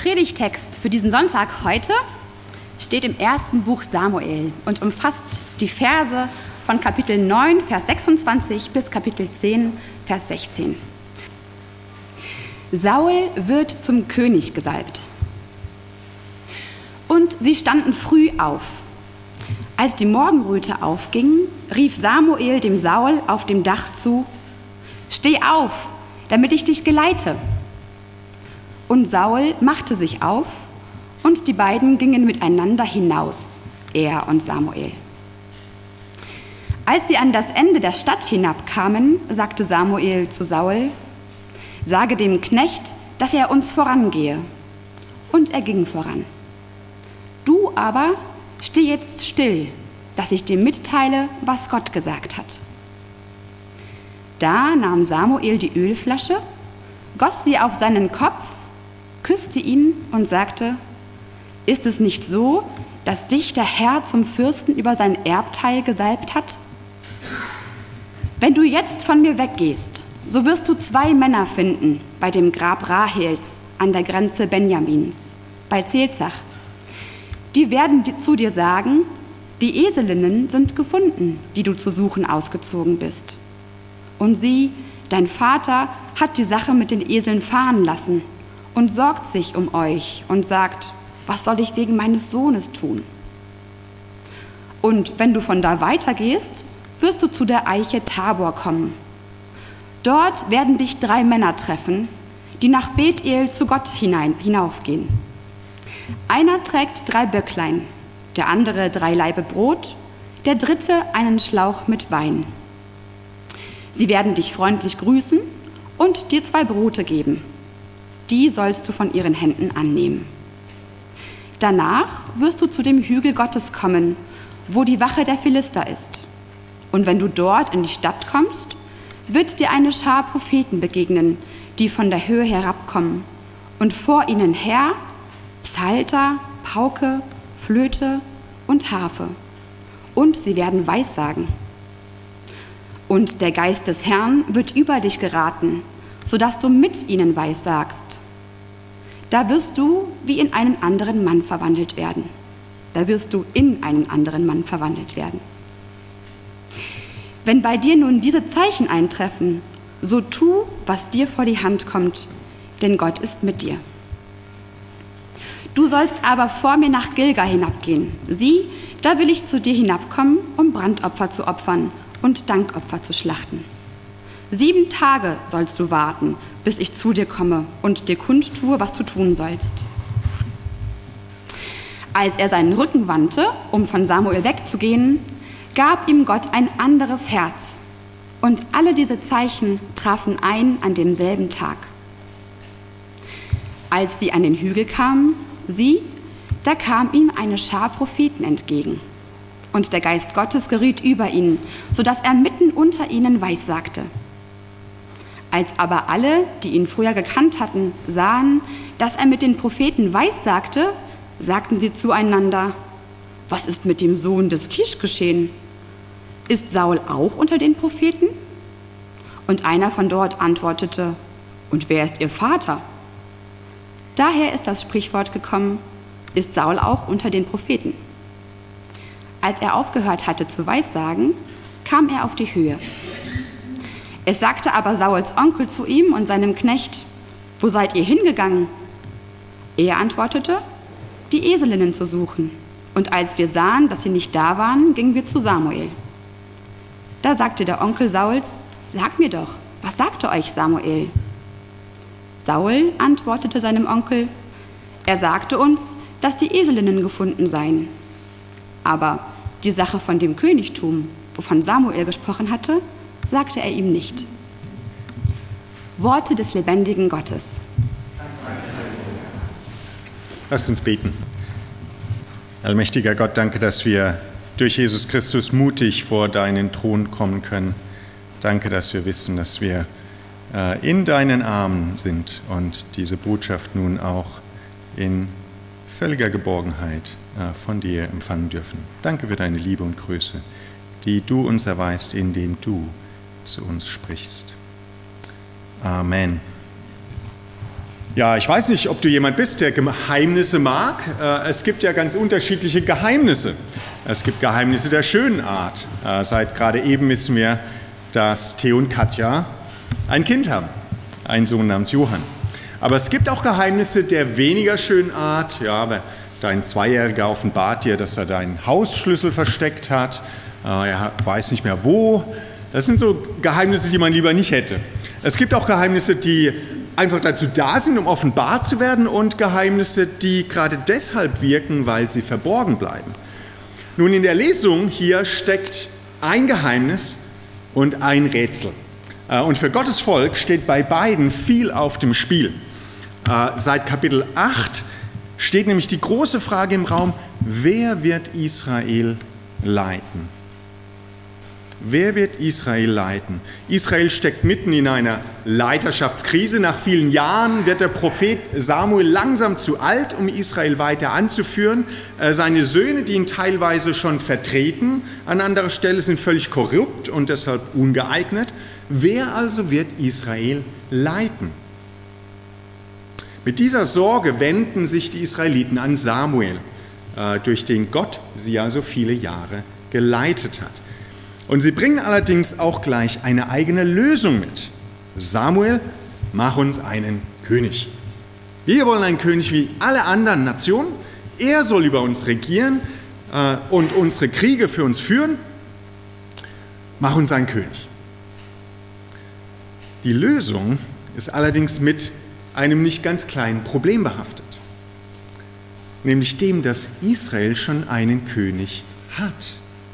Predigttext für diesen Sonntag heute steht im ersten Buch Samuel und umfasst die Verse von Kapitel 9, Vers 26 bis Kapitel 10, Vers 16. Saul wird zum König gesalbt. Und sie standen früh auf. Als die Morgenröte aufging, rief Samuel dem Saul auf dem Dach zu: Steh auf, damit ich dich geleite. Und Saul machte sich auf, und die beiden gingen miteinander hinaus, er und Samuel. Als sie an das Ende der Stadt hinabkamen, sagte Samuel zu Saul: Sage dem Knecht, dass er uns vorangehe. Und er ging voran. Du aber steh jetzt still, dass ich dir mitteile, was Gott gesagt hat. Da nahm Samuel die Ölflasche, goss sie auf seinen Kopf, küsste ihn und sagte: Ist es nicht so, dass dich der Herr zum Fürsten über sein Erbteil gesalbt hat? Wenn du jetzt von mir weggehst, so wirst du 2 Männer finden bei dem Grab Rahels an der Grenze Benjamins, bei Zelzach. Die werden zu dir sagen: Die Eselinnen sind gefunden, die du zu suchen ausgezogen bist. Und sieh, dein Vater hat die Sache mit den Eseln fahren lassen und sorgt sich um euch und sagt: Was soll ich wegen meines Sohnes tun? Und wenn du von da weitergehst, wirst du zu der Eiche Tabor kommen. Dort werden dich 3 Männer treffen, die nach Bethel zu Gott hinaufgehen. Einer trägt 3 Böcklein, der andere 3 Laibe Brot, der dritte einen Schlauch mit Wein. Sie werden dich freundlich grüßen und dir 2 Brote geben. Die sollst du von ihren Händen annehmen. Danach wirst du zu dem Hügel Gottes kommen, wo die Wache der Philister ist. Und wenn du dort in die Stadt kommst, wird dir eine Schar Propheten begegnen, die von der Höhe herabkommen, und vor ihnen her Psalter, Pauke, Flöte und Harfe. Und sie werden Weissagen. Und der Geist des Herrn wird über dich geraten, sodass du mit ihnen weissagst. Da wirst du wie in einen anderen Mann verwandelt werden. Da wirst du in einen anderen Mann verwandelt werden. Wenn bei dir nun diese Zeichen eintreffen, so tu, was dir vor die Hand kommt, denn Gott ist mit dir. Du sollst aber vor mir nach Gilgal hinabgehen. Sieh, da will ich zu dir hinabkommen, um Brandopfer zu opfern und Dankopfer zu schlachten. 7 Tage sollst du warten, bis ich zu dir komme und dir kundtue, was du tun sollst. Als er seinen Rücken wandte, um von Samuel wegzugehen, gab ihm Gott ein anderes Herz. Und alle diese Zeichen trafen ein an demselben Tag. Als sie an den Hügel kamen, sieh, da kam ihm eine Schar Propheten entgegen. Und der Geist Gottes geriet über ihn, sodass er mitten unter ihnen weissagte. Als aber alle, die ihn früher gekannt hatten, sahen, dass er mit den Propheten weissagte, sagten sie zueinander: Was ist mit dem Sohn des Kisch geschehen? Ist Saul auch unter den Propheten? Und einer von dort antwortete: Und wer ist ihr Vater? Daher ist das Sprichwort gekommen: Ist Saul auch unter den Propheten? Als er aufgehört hatte zu weissagen, kam er auf die Höhe. Es sagte aber Sauls Onkel zu ihm und seinem Knecht: Wo seid ihr hingegangen? Er antwortete: Die Eselinnen zu suchen. Und als wir sahen, dass sie nicht da waren, gingen wir zu Samuel. Da sagte der Onkel Sauls: Sag mir doch, was sagte euch Samuel? Saul antwortete seinem Onkel: Er sagte uns, dass die Eselinnen gefunden seien. Aber die Sache von dem Königtum, wovon Samuel gesprochen hatte, sagte er ihm nicht. Worte des lebendigen Gottes. Lasst uns beten. Allmächtiger Gott, danke, dass wir durch Jesus Christus mutig vor deinen Thron kommen können. Danke, dass wir wissen, dass wir in deinen Armen sind und diese Botschaft nun auch in völliger Geborgenheit von dir empfangen dürfen. Danke für deine Liebe und Größe, die du uns erweist, indem du zu uns sprichst. Amen. Ja, ich weiß nicht, ob du jemand bist, der Geheimnisse mag. Es gibt ja ganz unterschiedliche Geheimnisse. Es gibt Geheimnisse der schönen Art. Seit gerade eben wissen wir, dass Theo und Katja ein Kind haben, einen Sohn namens Johann. Aber es gibt auch Geheimnisse der weniger schönen Art. Ja, dein Zweijähriger offenbart dir, dass er deinen Hausschlüssel versteckt hat. Er weiß nicht mehr wo. Das sind so Geheimnisse, die man lieber nicht hätte. Es gibt auch Geheimnisse, die einfach dazu da sind, um offenbart zu werden, und Geheimnisse, die gerade deshalb wirken, weil sie verborgen bleiben. Nun, in der Lesung hier steckt ein Geheimnis und ein Rätsel. Und für Gottes Volk steht bei beiden viel auf dem Spiel. Seit Kapitel 8 steht nämlich die große Frage im Raum: Wer wird Israel leiten? Wer wird Israel leiten? Israel steckt mitten in einer Leiterschaftskrise. Nach vielen Jahren wird der Prophet Samuel langsam zu alt, um Israel weiter anzuführen. Seine Söhne, die ihn teilweise schon vertreten an anderer Stelle, sind völlig korrupt und deshalb ungeeignet. Wer also wird Israel leiten? Mit dieser Sorge wenden sich die Israeliten an Samuel, durch den Gott sie ja so viele Jahre geleitet hat. Und sie bringen allerdings auch gleich eine eigene Lösung mit. Samuel, mach uns einen König. Wir wollen einen König wie alle anderen Nationen. Er soll über uns regieren und unsere Kriege für uns führen. Mach uns einen König. Die Lösung ist allerdings mit einem nicht ganz kleinen Problem behaftet. Nämlich dem, dass Israel schon einen König hat.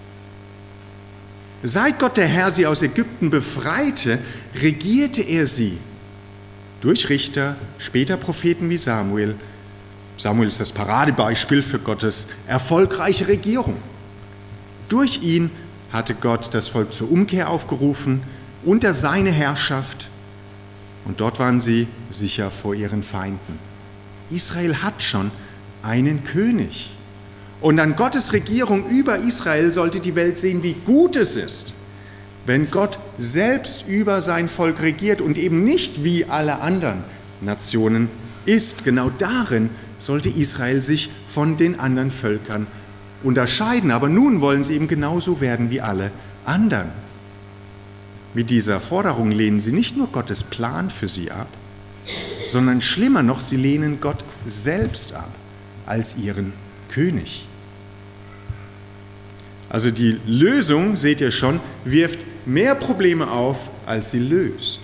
Seit Gott der Herr sie aus Ägypten befreite, regierte er sie durch Richter, später Propheten wie Samuel. Samuel ist das Paradebeispiel für Gottes erfolgreiche Regierung. Durch ihn hatte Gott das Volk zur Umkehr aufgerufen, unter seine Herrschaft, und dort waren sie sicher vor ihren Feinden. Israel hat schon einen König. Und an Gottes Regierung über Israel sollte die Welt sehen, wie gut es ist, wenn Gott selbst über sein Volk regiert und eben nicht wie alle anderen Nationen ist. Genau darin sollte Israel sich von den anderen Völkern unterscheiden. Aber nun wollen sie eben genauso werden wie alle anderen. Mit dieser Forderung lehnen sie nicht nur Gottes Plan für sie ab, sondern schlimmer noch, sie lehnen Gott selbst ab als ihren König. Also die Lösung, seht ihr schon, wirft mehr Probleme auf, als sie löst.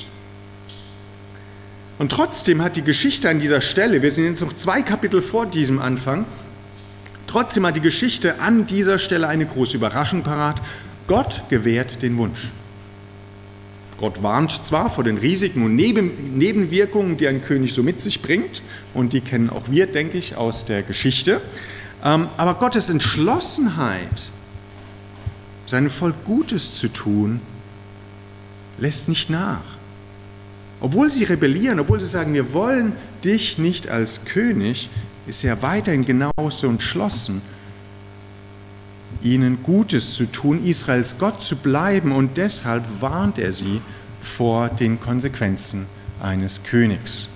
Und trotzdem hat die Geschichte an dieser Stelle, wir sind jetzt noch 2 Kapitel vor diesem Anfang, trotzdem hat die Geschichte an dieser Stelle eine große Überraschung parat. Gott gewährt den Wunsch. Gott warnt zwar vor den Risiken und Nebenwirkungen, die ein König so mit sich bringt, und die kennen auch wir, denke ich, aus der Geschichte, aber Gottes Entschlossenheit, seinem Volk Gutes zu tun, lässt nicht nach. Obwohl sie rebellieren, obwohl sie sagen, wir wollen dich nicht als König, ist er weiterhin genauso entschlossen, ihnen Gutes zu tun, Israels Gott zu bleiben, und deshalb warnt er sie vor den Konsequenzen eines Königs.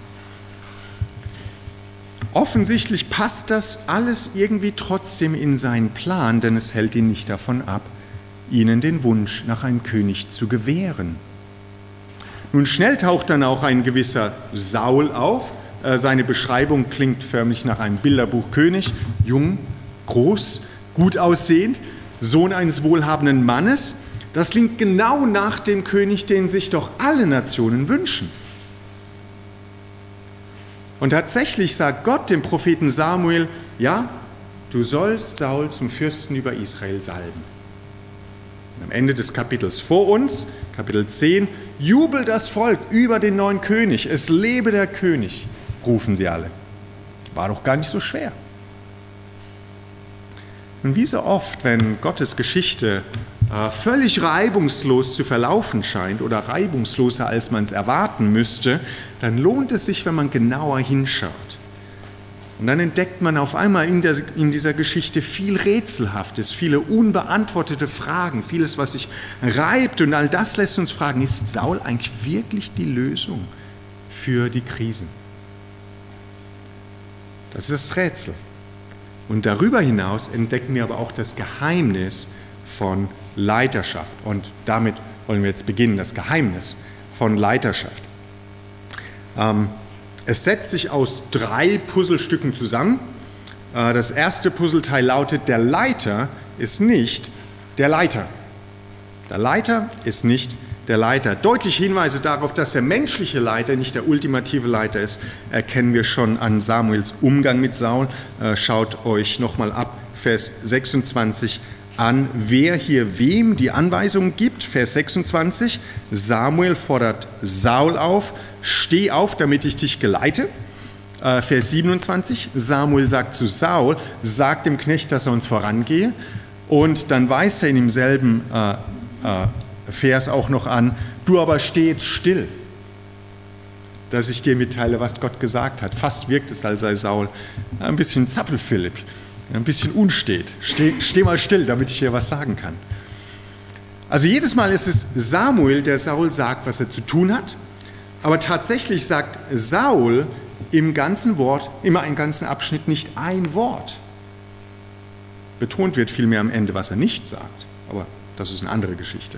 Offensichtlich passt das alles irgendwie trotzdem in seinen Plan, denn es hält ihn nicht davon ab, ihnen den Wunsch nach einem König zu gewähren. Nun schnell taucht dann auch ein gewisser Saul auf. Seine Beschreibung klingt förmlich nach einem Bilderbuchkönig, jung, groß, gut aussehend, Sohn eines wohlhabenden Mannes. Das klingt genau nach dem König, den sich doch alle Nationen wünschen. Und tatsächlich sagt Gott dem Propheten Samuel, ja, du sollst Saul zum Fürsten über Israel salben. Und am Ende des Kapitels vor uns, Kapitel 10, jubelt das Volk über den neuen König. Es lebe der König, rufen sie alle. War doch gar nicht so schwer. Und wie so oft, wenn Gottes Geschichte völlig reibungslos zu verlaufen scheint oder reibungsloser, als man es erwarten müsste, dann lohnt es sich, wenn man genauer hinschaut. Und dann entdeckt man auf einmal in dieser Geschichte viel Rätselhaftes, viele unbeantwortete Fragen, vieles, was sich reibt. Und all das lässt uns fragen, ist Saul eigentlich wirklich die Lösung für die Krisen? Das ist das Rätsel. Und darüber hinaus entdecken wir aber auch das Geheimnis von Leiterschaft. Und damit wollen wir jetzt beginnen, das Geheimnis von Leiterschaft. Es setzt sich aus 3 Puzzlestücken zusammen. Das erste Puzzleteil lautet, der Leiter ist nicht der Leiter. Der Leiter ist nicht der Leiter. Deutliche Hinweise darauf, dass der menschliche Leiter nicht der ultimative Leiter ist, erkennen wir schon an Samuels Umgang mit Saul. Schaut euch nochmal ab, Vers 26 an, wer hier wem die Anweisungen gibt. Vers 26, Samuel fordert Saul auf, steh auf, damit ich dich geleite. Vers 27, Samuel sagt zu Saul, sag dem Knecht, dass er uns vorangehe. Und dann weist er in demselben Vers auch noch an, du aber steh jetzt still, dass ich dir mitteile, was Gott gesagt hat. Fast wirkt es, als sei Saul ein bisschen Zappelphilipp, ein bisschen unstet. Steh mal still, damit ich dir was sagen kann. Also jedes Mal ist es Samuel, der Saul sagt, was er zu tun hat, aber tatsächlich sagt Saul im ganzen Wort, immer im ganzen Abschnitt nicht ein Wort. Betont wird vielmehr am Ende, was er nicht sagt, aber das ist eine andere Geschichte.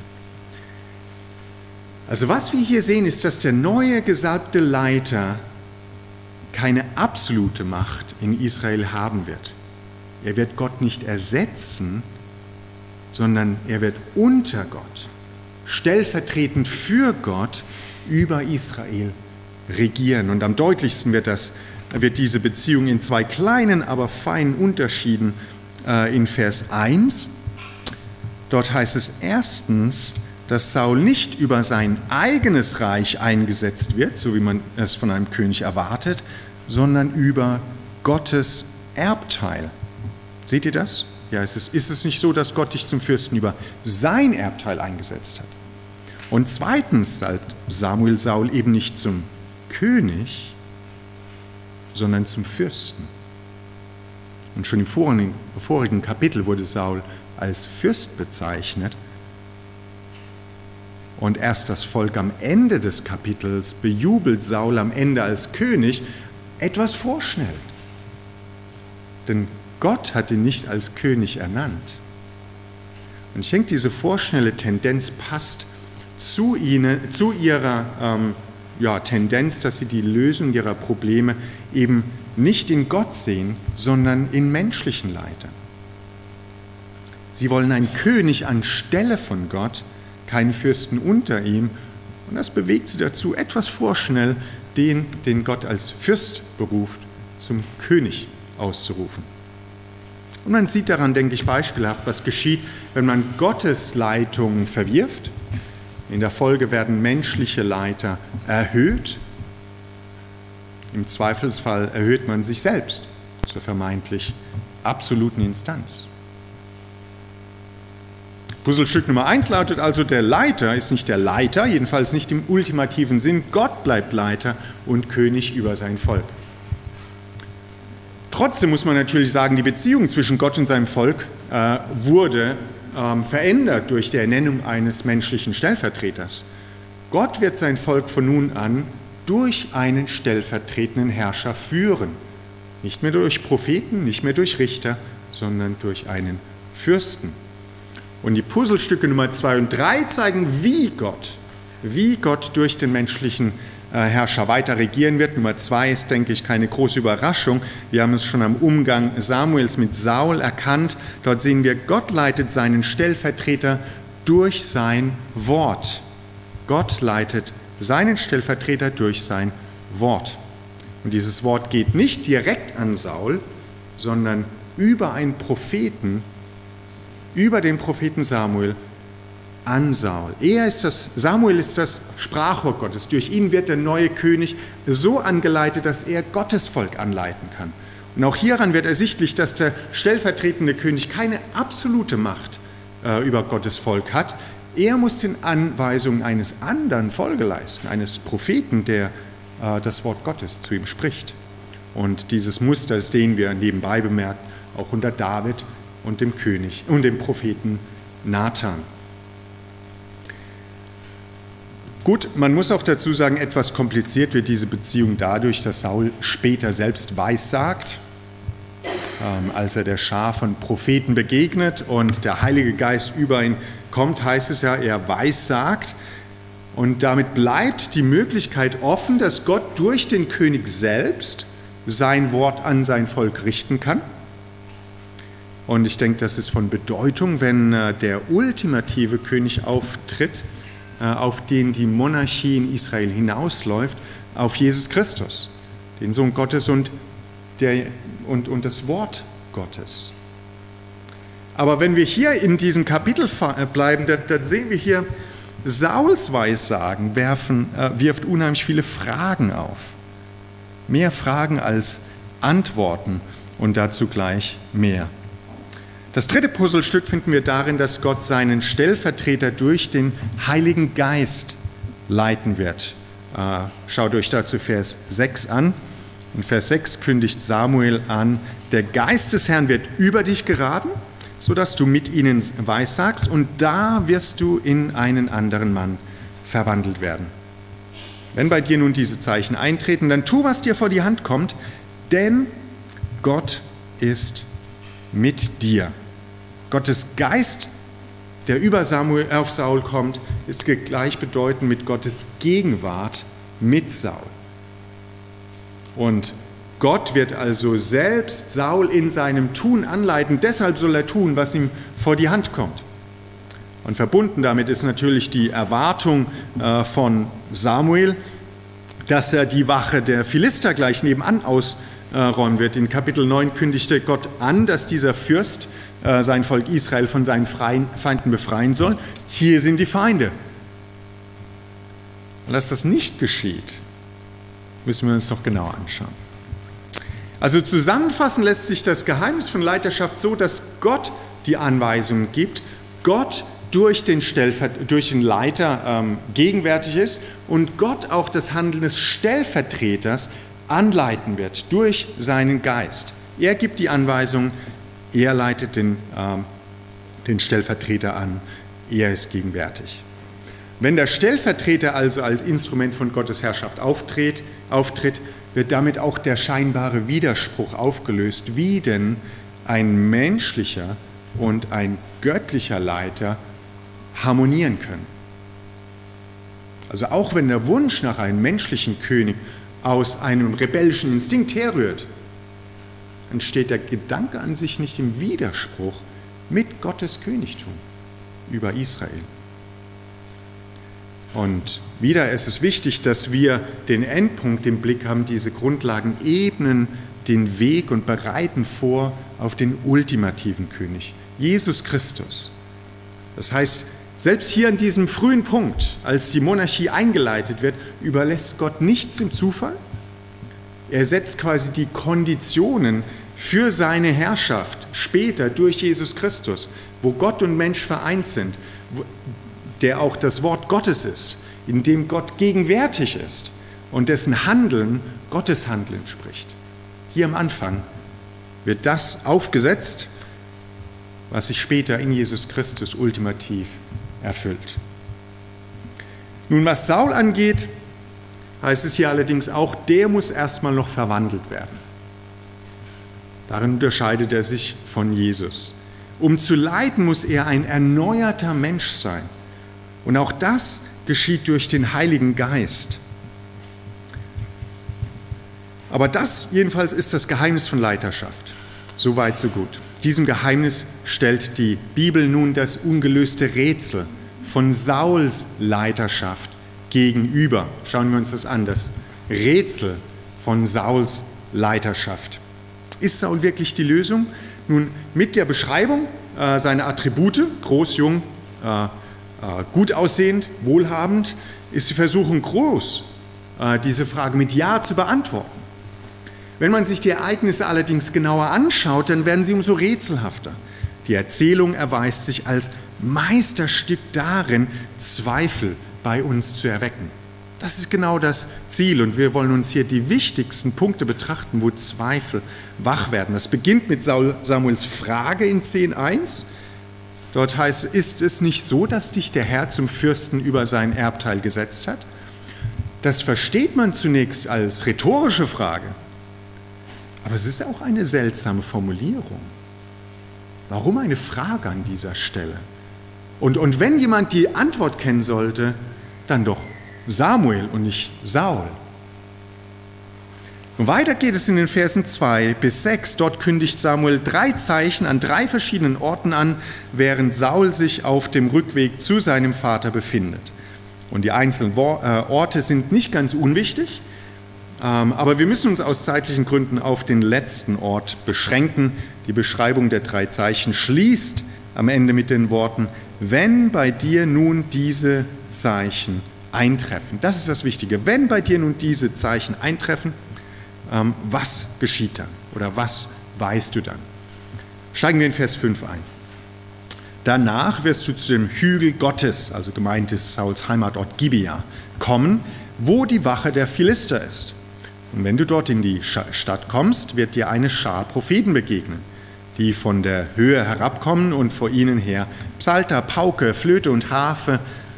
Also was wir hier sehen, ist, dass der neue gesalbte Leiter keine absolute Macht in Israel haben wird. Er wird Gott nicht ersetzen, sondern er wird unter Gott, stellvertretend für Gott, über Israel regieren. Und am deutlichsten wird diese Beziehung in 2 kleinen, aber feinen Unterschieden in Vers 1. Dort heißt es erstens, dass Saul nicht über sein eigenes Reich eingesetzt wird, so wie man es von einem König erwartet, sondern über Gottes Erbteil. Seht ihr das? Ja, ist es nicht so, dass Gott dich zum Fürsten über sein Erbteil eingesetzt hat? Und zweitens salbt Samuel Saul eben nicht zum König, sondern zum Fürsten. Und schon im vorigen Kapitel wurde Saul als Fürst bezeichnet. Und erst das Volk am Ende des Kapitels bejubelt Saul am Ende als König, etwas vorschnell. Denn Gott hat ihn nicht als König ernannt. Und ich denke, diese vorschnelle Tendenz passt zu ihrer Tendenz, dass sie die Lösung ihrer Probleme eben nicht in Gott sehen, sondern in menschlichen Leitern. Sie wollen einen König anstelle von Gott, keinen Fürsten unter ihm. Und das bewegt sie dazu, etwas vorschnell den Gott als Fürst beruft, zum König auszurufen. Und man sieht daran, denke ich, beispielhaft, was geschieht, wenn man Gottes Leitung verwirft. In der Folge werden menschliche Leiter erhöht. Im Zweifelsfall erhöht man sich selbst zur vermeintlich absoluten Instanz. Puzzlestück Nummer 1 lautet also, der Leiter ist nicht der Leiter, jedenfalls nicht im ultimativen Sinn. Gott bleibt Leiter und König über sein Volk. Trotzdem muss man natürlich sagen, die Beziehung zwischen Gott und seinem Volk wurde verändert durch die Ernennung eines menschlichen Stellvertreters. Gott wird sein Volk von nun an durch einen stellvertretenden Herrscher führen. Nicht mehr durch Propheten, nicht mehr durch Richter, sondern durch einen Fürsten. Und die Puzzlestücke Nummer 2 und 3 zeigen, wie Gott durch den menschlichen Herrscher weiter regieren wird. Nummer 2 ist, denke ich, keine große Überraschung. Wir haben es schon am Umgang Samuels mit Saul erkannt. Dort sehen wir, Gott leitet seinen Stellvertreter durch sein Wort. Gott leitet seinen Stellvertreter durch sein Wort. Und dieses Wort geht nicht direkt an Saul, sondern über einen Propheten, über den Propheten Samuel an Saul. Samuel ist das Sprachrohr Gottes. Durch ihn wird der neue König so angeleitet, dass er Gottes Volk anleiten kann. Und auch hieran wird ersichtlich, dass der stellvertretende König keine absolute Macht über Gottes Volk hat. Er muss den Anweisungen eines anderen Folge leisten, eines Propheten, der das Wort Gottes zu ihm spricht. Und dieses Muster sehen wir nebenbei bemerkt auch unter David und dem König und dem Propheten Nathan. Gut, man muss auch dazu sagen, etwas kompliziert wird diese Beziehung dadurch, dass Saul später selbst weissagt. als er der Schar von Propheten begegnet und der Heilige Geist über ihn kommt, heißt es ja, er weissagt. Und damit bleibt die Möglichkeit offen, dass Gott durch den König selbst sein Wort an sein Volk richten kann. Und ich denke, das ist von Bedeutung, wenn der ultimative König auftritt, auf den die Monarchie in Israel hinausläuft, auf Jesus Christus, den Sohn Gottes und das Wort Gottes. Aber wenn wir hier in diesem Kapitel bleiben, dann sehen wir hier, Sauls Weissagen wirft unheimlich viele Fragen auf. Mehr Fragen als Antworten und dazu gleich mehr. Das dritte Puzzlestück finden wir darin, dass Gott seinen Stellvertreter durch den Heiligen Geist leiten wird. Schaut euch dazu Vers 6 an. In Vers 6 kündigt Samuel an, der Geist des Herrn wird über dich geraten, sodass du mit ihnen weissagst, und da wirst du in einen anderen Mann verwandelt werden. Wenn bei dir nun diese Zeichen eintreten, dann tu, was dir vor die Hand kommt, denn Gott ist mit dir. Gottes Geist, der auf Saul kommt, ist gleichbedeutend mit Gottes Gegenwart mit Saul. Und Gott wird also selbst Saul in seinem Tun anleiten, deshalb soll er tun, was ihm vor die Hand kommt. Und verbunden damit ist natürlich die Erwartung von Samuel, dass er die Wache der Philister gleich nebenan ausräumen wird. In Kapitel 9 kündigte Gott an, dass dieser Fürst sein Volk Israel von seinen Feinden befreien soll. Hier sind die Feinde. Und dass das nicht geschieht, müssen wir uns noch genauer anschauen. Also zusammenfassen lässt sich das Geheimnis von Leiterschaft so, dass Gott die Anweisungen gibt, Gott durch den Leiter gegenwärtig ist und Gott auch das Handeln des Stellvertreters anleiten wird durch seinen Geist. Er gibt die Anweisungen, er leitet den Stellvertreter an, er ist gegenwärtig. Wenn der Stellvertreter also als Instrument von Gottes Herrschaft auftritt, wird damit auch der scheinbare Widerspruch aufgelöst, wie denn ein menschlicher und ein göttlicher Leiter harmonieren können. Also auch wenn der Wunsch nach einem menschlichen König aus einem rebellischen Instinkt herrührt, entsteht der Gedanke an sich nicht im Widerspruch mit Gottes Königtum über Israel. Und wieder ist es wichtig, dass wir den Endpunkt im Blick haben. Diese Grundlagen ebnen den Weg und bereiten vor auf den ultimativen König, Jesus Christus. Das heißt, selbst hier an diesem frühen Punkt, als die Monarchie eingeleitet wird, überlässt Gott nichts im Zufall. Er setzt quasi die Konditionen für seine Herrschaft später durch Jesus Christus, wo Gott und Mensch vereint sind, der auch das Wort Gottes ist, in dem Gott gegenwärtig ist und dessen Handeln Gottes Handeln spricht. Hier am Anfang wird das aufgesetzt, was sich später in Jesus Christus ultimativ erfüllt. Nun, was Saul angeht, heißt es hier allerdings auch, der muss erstmal noch verwandelt werden. Darin unterscheidet er sich von Jesus. Um zu leiten, muss er ein erneuerter Mensch sein. Und auch das geschieht durch den Heiligen Geist. Aber das jedenfalls ist das Geheimnis von Leiterschaft. So weit, so gut. Diesem Geheimnis stellt die Bibel nun das ungelöste Rätsel von Sauls Leiterschaft gegenüber. Schauen wir uns das an, das Rätsel von Sauls Leiterschaft. Ist Saul wirklich die Lösung? Nun, mit der Beschreibung seiner Attribute, groß, jung, gut aussehend, wohlhabend, ist die Versuchung groß, diese Frage mit Ja zu beantworten. Wenn man sich die Ereignisse allerdings genauer anschaut, dann werden sie umso rätselhafter. Die Erzählung erweist sich als Meisterstück darin, Zweifel bei uns zu erwecken. Das ist genau das Ziel und wir wollen uns hier die wichtigsten Punkte betrachten, wo Zweifel wach werden. Das beginnt mit Samuels Frage in 10,1. Dort heißt es, ist es nicht so, dass dich der Herr zum Fürsten über sein Erbteil gesetzt hat? Das versteht man zunächst als rhetorische Frage. Aber es ist auch eine seltsame Formulierung. Warum eine Frage an dieser Stelle? Und wenn jemand die Antwort kennen sollte, dann doch Samuel und nicht Saul. Und weiter geht es in den Versen 2 bis 6. Dort kündigt Samuel 3 Zeichen an 3 verschiedenen Orten an, während Saul sich auf dem Rückweg zu seinem Vater befindet. Und die einzelnen Orte sind nicht ganz unwichtig, aber wir müssen uns aus zeitlichen Gründen auf den letzten Ort beschränken. Die Beschreibung der 3 Zeichen schließt am Ende mit den Worten: Wenn bei dir nun diese Zeichen eintreffen. Das ist das Wichtige. Wenn bei dir nun diese Zeichen eintreffen, was geschieht dann? Oder was weißt du dann? Steigen wir in Vers 5 ein. Danach wirst du zu dem Hügel Gottes, also gemeint ist Sauls Heimatort Gibea, kommen, wo die Wache der Philister ist. Und wenn du dort in die Stadt kommst, wird dir eine Schar Propheten begegnen, die von der Höhe herabkommen und vor ihnen her Psalter, Pauke, Flöte und Harfe,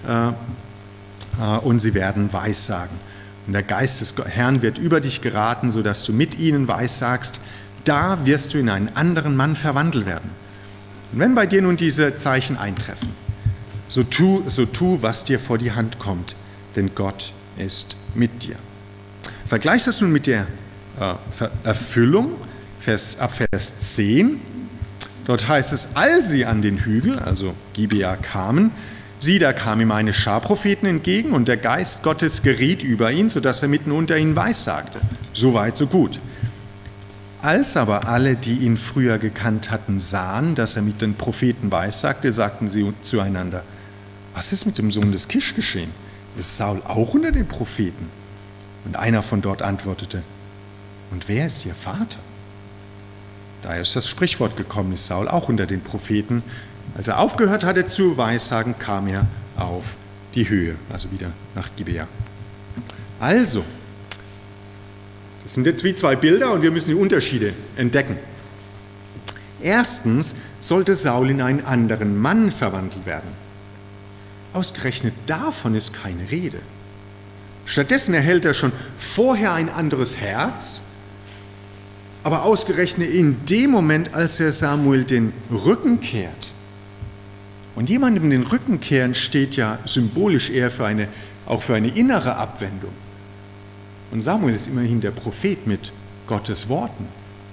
und sie werden Weissagen. Und der Geist des Herrn wird über dich geraten, sodass du mit ihnen weissagst. Da wirst du in einen anderen Mann verwandelt werden. Und wenn bei dir nun diese Zeichen eintreffen, so tu, was dir vor die Hand kommt, denn Gott ist mit dir. Vergleich das nun mit der Erfüllung, ab Vers 10. Dort heißt es, als sie an den Hügel, also Gibea, kamen, sieh, da kam ihm eine Schar Propheten entgegen und der Geist Gottes geriet über ihn, sodass er mitten unter ihnen weissagte. So weit, so gut. Als aber alle, die ihn früher gekannt hatten, sahen, dass er mit den Propheten weissagte, sagten sie zueinander: Was ist mit dem Sohn des Kisch geschehen? Ist Saul auch unter den Propheten? Und einer von dort antwortete: Und wer ist ihr Vater? Daher ist das Sprichwort gekommen, ist Saul auch unter den Propheten. Als er aufgehört hatte zu weissagen, kam er auf die Höhe, also wieder nach Gibea. Also, das sind jetzt wie 2 Bilder und wir müssen die Unterschiede entdecken. Erstens sollte Saul in einen anderen Mann verwandelt werden. Ausgerechnet davon ist keine Rede. Stattdessen erhält er schon vorher ein anderes Herz, aber ausgerechnet in dem Moment, als er Samuel den Rücken kehrt. Und jemandem den Rücken kehren steht ja symbolisch eher auch für eine innere Abwendung. Und Samuel ist immerhin der Prophet mit Gottes Worten.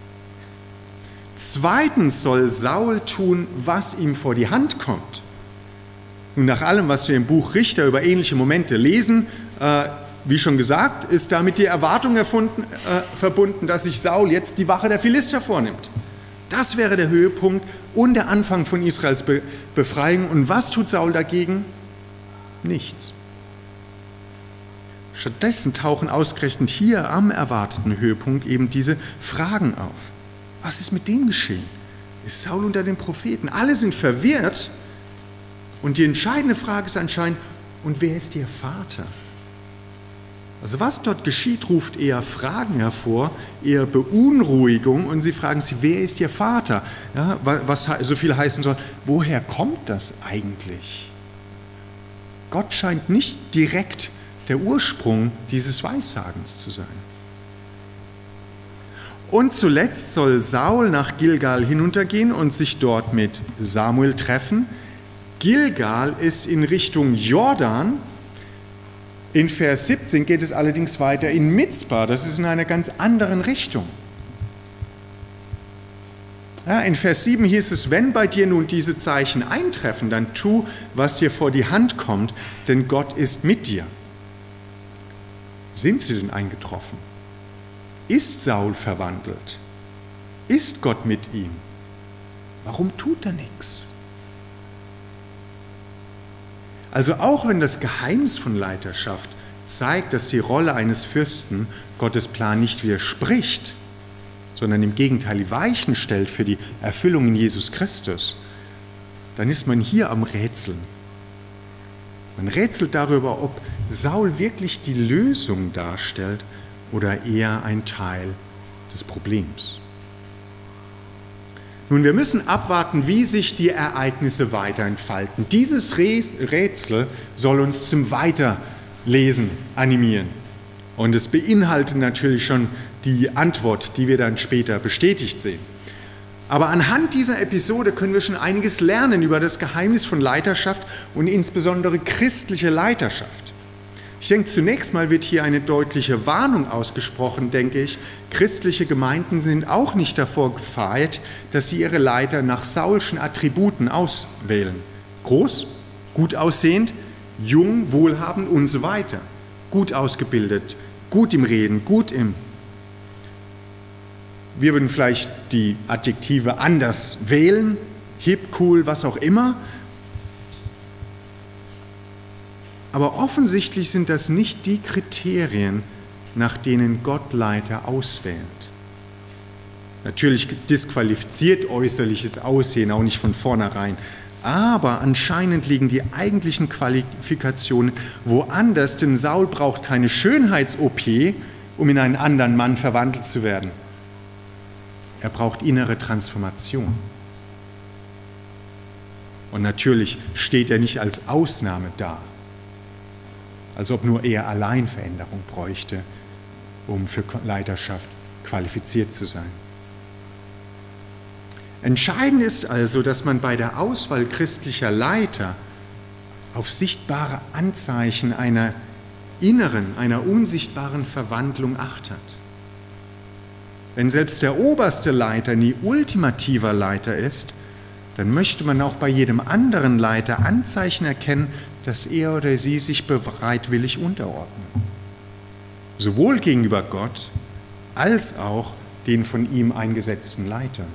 Zweitens soll Saul tun, was ihm vor die Hand kommt. Nun, nach allem, was wir im Buch Richter über ähnliche Momente lesen, wie schon gesagt, ist damit die Erwartung verbunden, dass sich Saul jetzt die Wache der Philister vornimmt. Das wäre der Höhepunkt und der Anfang von Israels Befreiung. Und was tut Saul dagegen? Nichts. Stattdessen tauchen ausgerechnet hier am erwarteten Höhepunkt eben diese Fragen auf. Was ist mit dem geschehen? Ist Saul unter den Propheten? Alle sind verwirrt und die entscheidende Frage ist anscheinend: Und wer ist ihr Vater? Also was dort geschieht, ruft eher Fragen hervor, eher Beunruhigung, und sie fragen sich: Wer ist ihr Vater? Ja, was so viel heißen soll: Woher kommt das eigentlich? Gott scheint nicht direkt der Ursprung dieses Weissagens zu sein. Und zuletzt soll Saul nach Gilgal hinuntergehen und sich dort mit Samuel treffen. Gilgal ist in Richtung Jordan. In Vers 17 geht es allerdings weiter in Mizpah. Das ist in einer ganz anderen Richtung. Ja, in Vers 7 hieß es: Wenn bei dir nun diese Zeichen eintreffen, dann tu, was dir vor die Hand kommt, denn Gott ist mit dir. Sind sie denn eingetroffen? Ist Saul verwandelt? Ist Gott mit ihm? Warum tut er nichts? Also auch wenn das Geheimnis von Leiterschaft zeigt, dass die Rolle eines Fürsten Gottes Plan nicht widerspricht, sondern im Gegenteil die Weichen stellt für die Erfüllung in Jesus Christus, dann ist man hier am Rätseln. Man rätselt darüber, ob Saul wirklich die Lösung darstellt oder eher ein Teil des Problems. Nun, wir müssen abwarten, wie sich die Ereignisse weiterentfalten. Dieses Rätsel soll uns zum Weiterlesen animieren. Und es beinhaltet natürlich schon die Antwort, die wir dann später bestätigt sehen. Aber anhand dieser Episode können wir schon einiges lernen über das Geheimnis von Leiterschaft und insbesondere christliche Leiterschaft. Ich denke, zunächst mal wird hier eine deutliche Warnung ausgesprochen, denke ich. Christliche Gemeinden sind auch nicht davor gefeit, dass sie ihre Leiter nach saulschen Attributen auswählen. Groß, gut aussehend, jung, wohlhabend und so weiter. Gut ausgebildet, gut im Reden, gut im... Wir würden vielleicht die Adjektive anders wählen, hip, cool, was auch immer. Aber offensichtlich sind das nicht die Kriterien, nach denen Gott Leiter auswählt. Natürlich disqualifiziert äußerliches Aussehen auch nicht von vornherein, aber anscheinend liegen die eigentlichen Qualifikationen woanders, denn Saul braucht keine Schönheits-OP, um in einen anderen Mann verwandelt zu werden. Er braucht innere Transformation. Und natürlich steht er nicht als Ausnahme da, als ob nur er allein Veränderung bräuchte, um für Leiterschaft qualifiziert zu sein. Entscheidend ist also, dass man bei der Auswahl christlicher Leiter auf sichtbare Anzeichen einer inneren, einer unsichtbaren Verwandlung achtet. Wenn selbst der oberste Leiter nie ultimativer Leiter ist, dann möchte man auch bei jedem anderen Leiter Anzeichen erkennen, dass er oder sie sich bereitwillig unterordnen. Sowohl gegenüber Gott als auch den von ihm eingesetzten Leitern.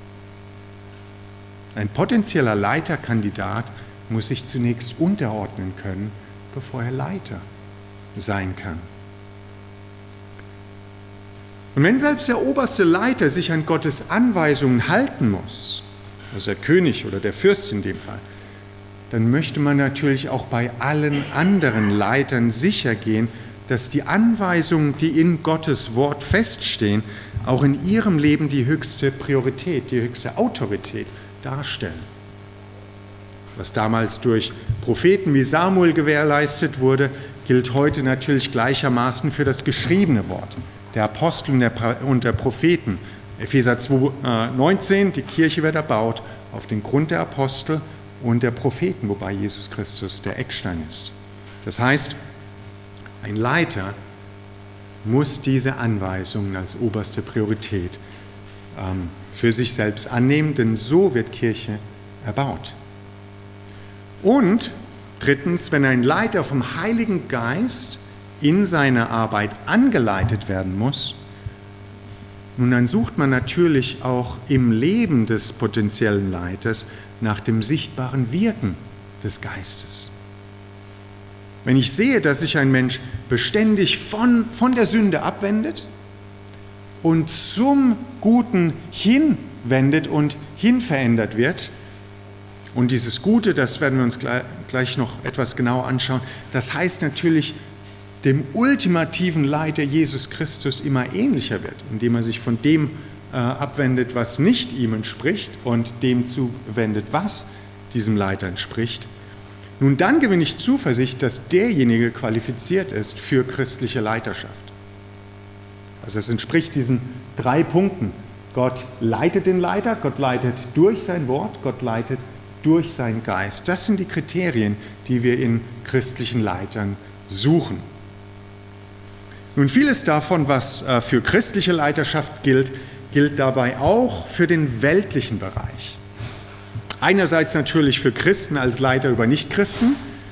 Ein potenzieller Leiterkandidat muss sich zunächst unterordnen können, bevor er Leiter sein kann. Und wenn selbst der oberste Leiter sich an Gottes Anweisungen halten muss, also der König oder der Fürst in dem Fall, dann möchte man natürlich auch bei allen anderen Leitern sicher gehen, dass die Anweisungen, die in Gottes Wort feststehen, auch in ihrem Leben die höchste Priorität, die höchste Autorität darstellen. Was damals durch Propheten wie Samuel gewährleistet wurde, gilt heute natürlich gleichermaßen für das geschriebene Wort der Apostel und der Propheten. Epheser 2,19, die Kirche wird erbaut auf den Grund der Apostel und der Propheten, wobei Jesus Christus der Eckstein ist. Das heißt, ein Leiter muss diese Anweisungen als oberste Priorität für sich selbst annehmen, denn so wird Kirche erbaut. Und drittens, wenn ein Leiter vom Heiligen Geist in seiner Arbeit angeleitet werden muss, nun dann sucht man natürlich auch im Leben des potenziellen Leiters nach dem sichtbaren Wirken des Geistes. Wenn ich sehe, dass sich ein Mensch beständig von der Sünde abwendet und zum Guten hinwendet und hinverändert wird, und dieses Gute, das werden wir uns gleich noch etwas genauer anschauen, das heißt natürlich, dem ultimativen Leiter Jesus Christus immer ähnlicher wird, indem er sich von dem abwendet, was nicht ihm entspricht und dem zuwendet, was diesem Leiter entspricht. Nun, dann gewinne ich Zuversicht, dass derjenige qualifiziert ist für christliche Leiterschaft. Also es entspricht diesen 3 Punkten. Gott leitet den Leiter, Gott leitet durch sein Wort, Gott leitet durch seinen Geist. Das sind die Kriterien, die wir in christlichen Leitern suchen. Nun, vieles davon, was für christliche Leiterschaft gilt, gilt dabei auch für den weltlichen Bereich. Einerseits natürlich für Christen als Leiter über Nichtchristen,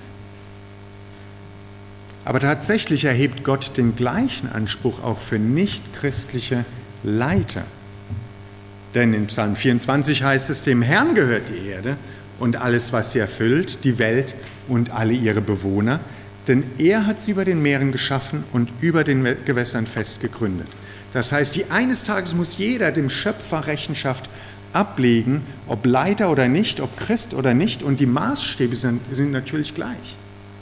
aber tatsächlich erhebt Gott den gleichen Anspruch auch für nichtchristliche Leiter. Denn in Psalm 24 heißt es, dem Herrn gehört die Erde und alles, was sie erfüllt, die Welt und alle ihre Bewohner, denn er hat sie über den Meeren geschaffen und über den Gewässern fest gegründet. Das heißt, eines Tages muss jeder dem Schöpfer Rechenschaft ablegen, ob Leiter oder nicht, ob Christ oder nicht, und die Maßstäbe sind natürlich gleich.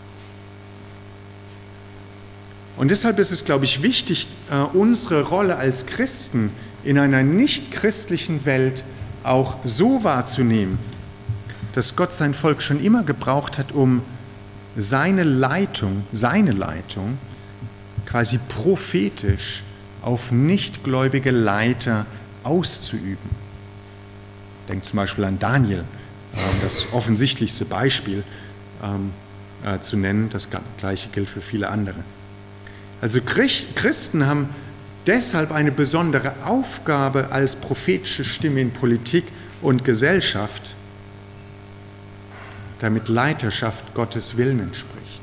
Und deshalb ist es, glaube ich, wichtig, unsere Rolle als Christen in einer nicht-christlichen Welt auch so wahrzunehmen, dass Gott sein Volk schon immer gebraucht hat, um seine Leitung quasi prophetisch auf nichtgläubige Leiter auszuüben. Denkt zum Beispiel an Daniel, das offensichtlichste Beispiel zu nennen. Das Gleiche gilt für viele andere. Also Christen haben deshalb eine besondere Aufgabe als prophetische Stimme in Politik und Gesellschaft, damit Leiterschaft Gottes Willen entspricht.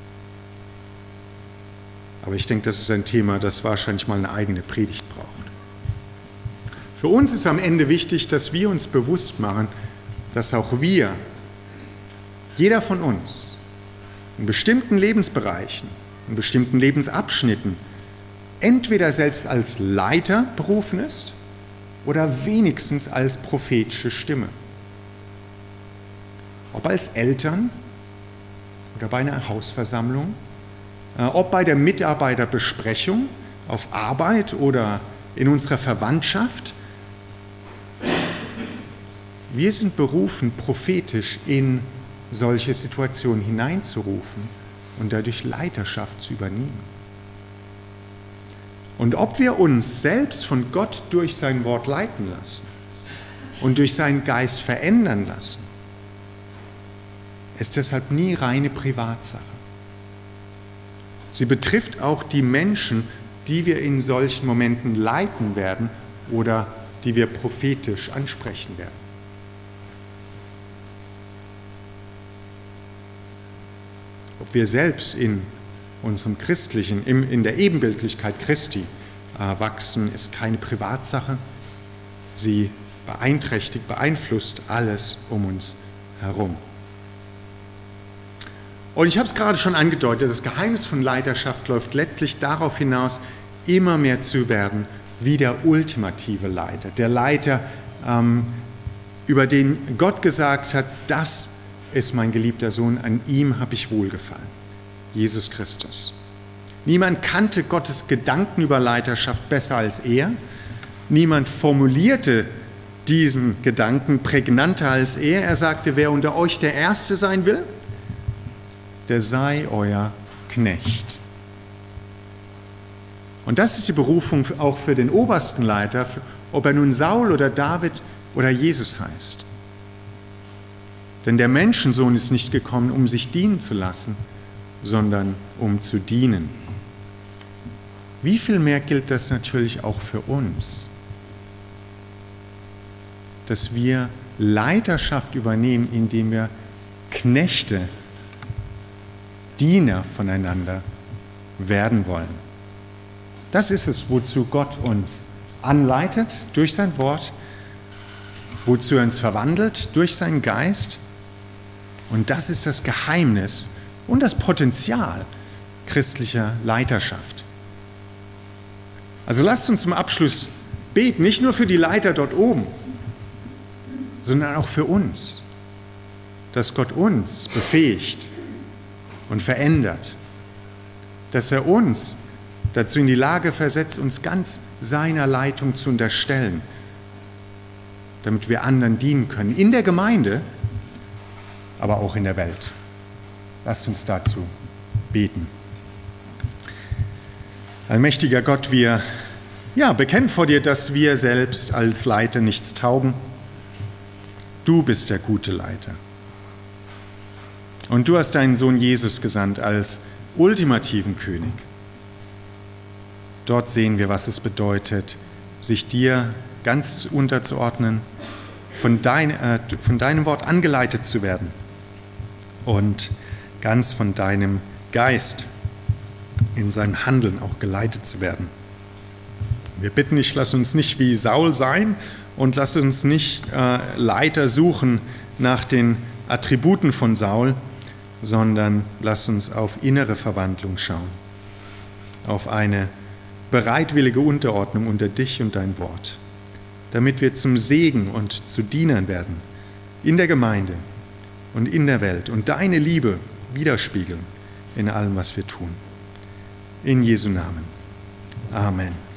Aber ich denke, das ist ein Thema, das wahrscheinlich mal eine eigene Predigt braucht. Für uns ist am Ende wichtig, dass wir uns bewusst machen, dass auch wir, jeder von uns, in bestimmten Lebensbereichen, in bestimmten Lebensabschnitten, entweder selbst als Leiter berufen ist oder wenigstens als prophetische Stimme. Ob als Eltern oder bei einer Hausversammlung, ob bei der Mitarbeiterbesprechung auf Arbeit oder in unserer Verwandtschaft. Wir sind berufen, prophetisch in solche Situationen hineinzurufen und dadurch Leiterschaft zu übernehmen. Und ob wir uns selbst von Gott durch sein Wort leiten lassen und durch seinen Geist verändern lassen, ist deshalb nie reine Privatsache. Sie betrifft auch die Menschen, die wir in solchen Momenten leiten werden oder die wir prophetisch ansprechen werden. Ob wir selbst in unserem Christlichen, in der Ebenbildlichkeit Christi wachsen, ist keine Privatsache. Sie beeinträchtigt, beeinflusst alles um uns herum. Und ich habe es gerade schon angedeutet, das Geheimnis von Leiterschaft läuft letztlich darauf hinaus, immer mehr zu werden wie der ultimative Leiter. Der Leiter, über den Gott gesagt hat, das ist mein geliebter Sohn, an ihm habe ich wohlgefallen. Jesus Christus. Niemand kannte Gottes Gedanken über Leiterschaft besser als er. Niemand formulierte diesen Gedanken prägnanter als er. Er sagte, wer unter euch der Erste sein will, der sei euer Knecht. Und das ist die Berufung auch für den obersten Leiter, ob er nun Saul oder David oder Jesus heißt. Denn der Menschensohn ist nicht gekommen, um sich dienen zu lassen, sondern um zu dienen. Wie viel mehr gilt das natürlich auch für uns, dass wir Leiterschaft übernehmen, indem wir Knechte, Diener voneinander werden wollen. Das ist es, wozu Gott uns anleitet durch sein Wort, wozu er uns verwandelt durch seinen Geist. Und das ist das Geheimnis und das Potenzial christlicher Leiterschaft. Also lasst uns zum Abschluss beten, nicht nur für die Leiter dort oben, sondern auch für uns, dass Gott uns befähigt und verändert, dass er uns dazu in die Lage versetzt, uns ganz seiner Leitung zu unterstellen, damit wir anderen dienen können, in der Gemeinde, aber auch in der Welt. Lasst uns dazu beten. Allmächtiger Gott, wir bekennen vor dir, dass wir selbst als Leiter nichts taugen. Du bist der gute Leiter. Und du hast deinen Sohn Jesus gesandt als ultimativen König. Dort sehen wir, was es bedeutet, sich dir ganz unterzuordnen, von deinem Wort angeleitet zu werden und ganz von deinem Geist in seinem Handeln auch geleitet zu werden. Wir bitten dich, lass uns nicht wie Saul sein und lass uns nicht Leiter suchen nach den Attributen von Saul, sondern lass uns auf innere Verwandlung schauen, auf eine bereitwillige Unterordnung unter dich und dein Wort, damit wir zum Segen und zu Dienern werden in der Gemeinde und in der Welt und deine Liebe widerspiegeln in allem, was wir tun. In Jesu Namen. Amen.